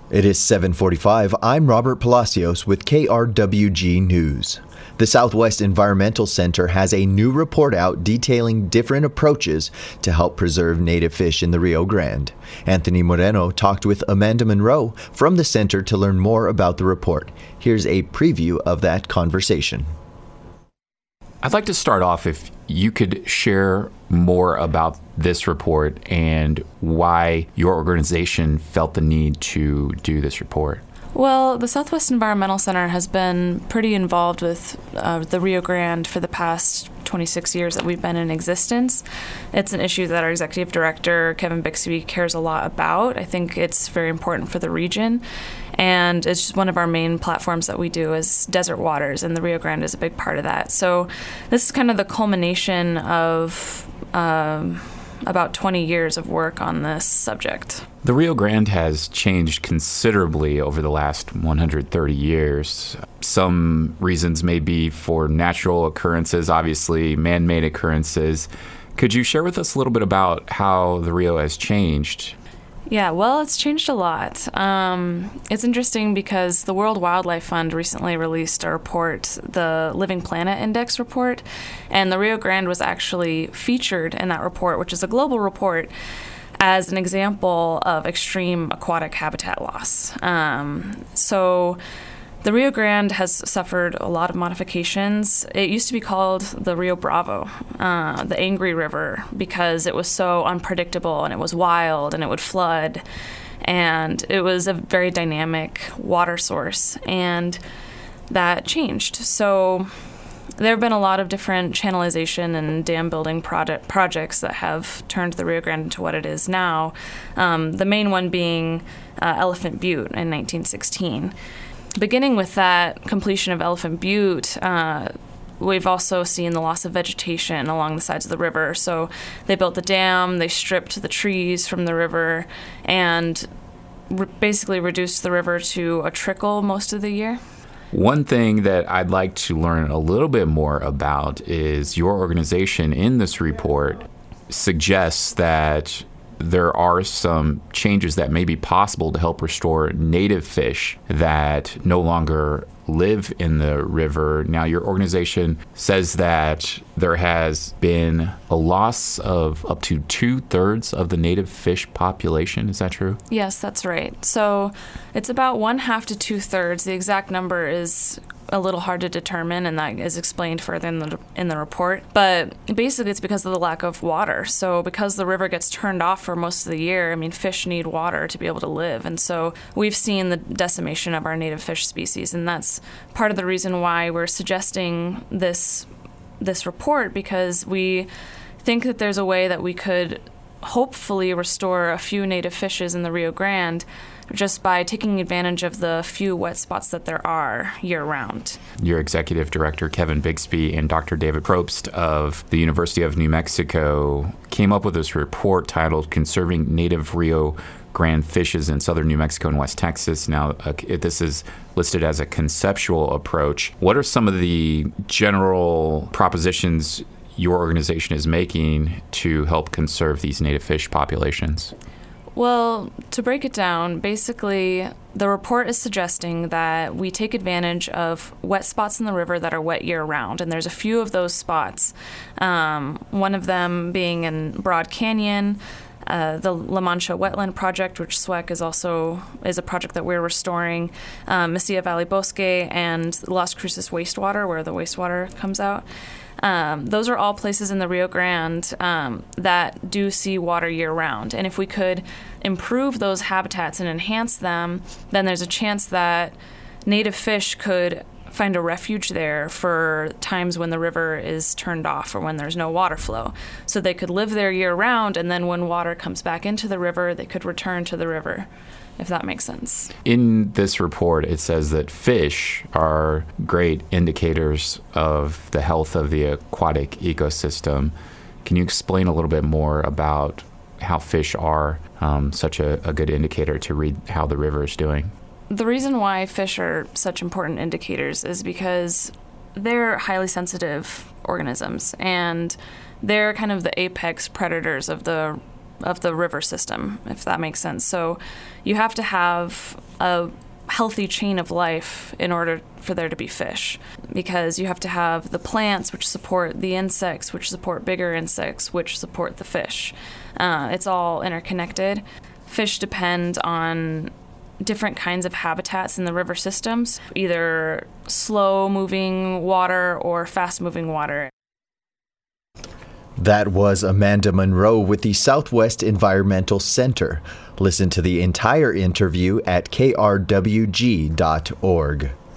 It is 7:45. I'm Robert Palacios with KRWG News. The Southwest Environmental Center has a new report out detailing different approaches to help preserve native fish in the Rio Grande. Anthony Moreno talked with Amanda Monroe from the center to learn more about the report. Here's a preview of that conversation. I'd like to start off if you could share more about this report and why your organization felt the need to do this report. Well, the Southwest Environmental Center has been pretty involved with the Rio Grande for the past 26 years that we've been in existence. It's an issue that our executive director, Kevin Bixby, cares a lot about. I think it's very important for the region. And it's just one of our main platforms that we do is desert waters, and the Rio Grande is a big part of that. So this is kind of the culmination of about 20 years of work on this subject. The Rio Grande has changed considerably over the last 130 years. Some reasons may be for natural occurrences, obviously man-made occurrences. Could you share with us a little bit about how the Rio has changed? Yeah, well, it's changed a lot. It's interesting because the World Wildlife Fund recently released a report, the Living Planet Index report, and the Rio Grande was actually featured in that report, which is a global report, as an example of extreme aquatic habitat loss. So the Rio Grande has suffered a lot of modifications. It used to be called the Rio Bravo, the Angry River, because it was so unpredictable and it was wild and it would flood. And it was a very dynamic water source. And that changed. So there have been a lot of different channelization and dam building projects that have turned the Rio Grande into what it is now. The main one being Elephant Butte in 1916. Beginning with that completion of Elephant Butte, we've also seen the loss of vegetation along the sides of the river. So they built the dam, they stripped the trees from the river, and basically reduced the river to a trickle most of the year. One thing that I'd like to learn a little bit more about is your organization in this report suggests that there are some changes that may be possible to help restore native fish that no longer live in the river. Now, your organization says that there has been a loss of up to 2/3 of the native fish population. Is that true? Yes, that's right. So it's about 1/2 to 2/3. The exact number is a little hard to determine, and that is explained further in the report. But basically, it's because of the lack of water. So because the river gets turned off for most of the year, I mean, fish need water to be able to live. And so we've seen the decimation of our native fish species, and that's part of the reason why we're suggesting this report, because we think that there's a way that we could hopefully restore a few native fishes in the Rio Grande just by taking advantage of the few wet spots that there are year-round. Your executive director, Kevin Bixby, and Dr. David Probst of the University of New Mexico came up with this report titled Conserving Native Rio Grande Fishes in Southern New Mexico and West Texas. Now, this is listed as a conceptual approach. What are some of the general propositions your organization is making to help conserve these native fish populations? Well, to break it down, basically, the report is suggesting that we take advantage of wet spots in the river that are wet year-round, and there's a few of those spots. One of them being in Broad Canyon, the La Mancha Wetland Project, which SWEC is a project that we're restoring, Mesilla Valley Bosque, and Las Cruces Wastewater, where the wastewater comes out. Those are all places in the Rio Grande that do see water year-round. And if we could improve those habitats and enhance them, then there's a chance that native fish could find a refuge there for times when the river is turned off or when there's no water flow. So they could live there year-round, and then when water comes back into the river, they could return to the river, if that makes sense. In this report, it says that fish are great indicators of the health of the aquatic ecosystem. Can you explain a little bit more about how fish are such a good indicator to read how the river is doing? The reason why fish are such important indicators is because they're highly sensitive organisms, and they're kind of the apex predators of the the river system, if that makes sense. So you have to have a healthy chain of life in order for there to be fish, because you have to have the plants which support the insects, which support bigger insects, which support the fish. It's all interconnected. Fish depend on different kinds of habitats in the river systems, either slow-moving water or fast-moving water. That was Amanda Monroe with the Southwest Environmental Center. Listen to the entire interview at krwg.org.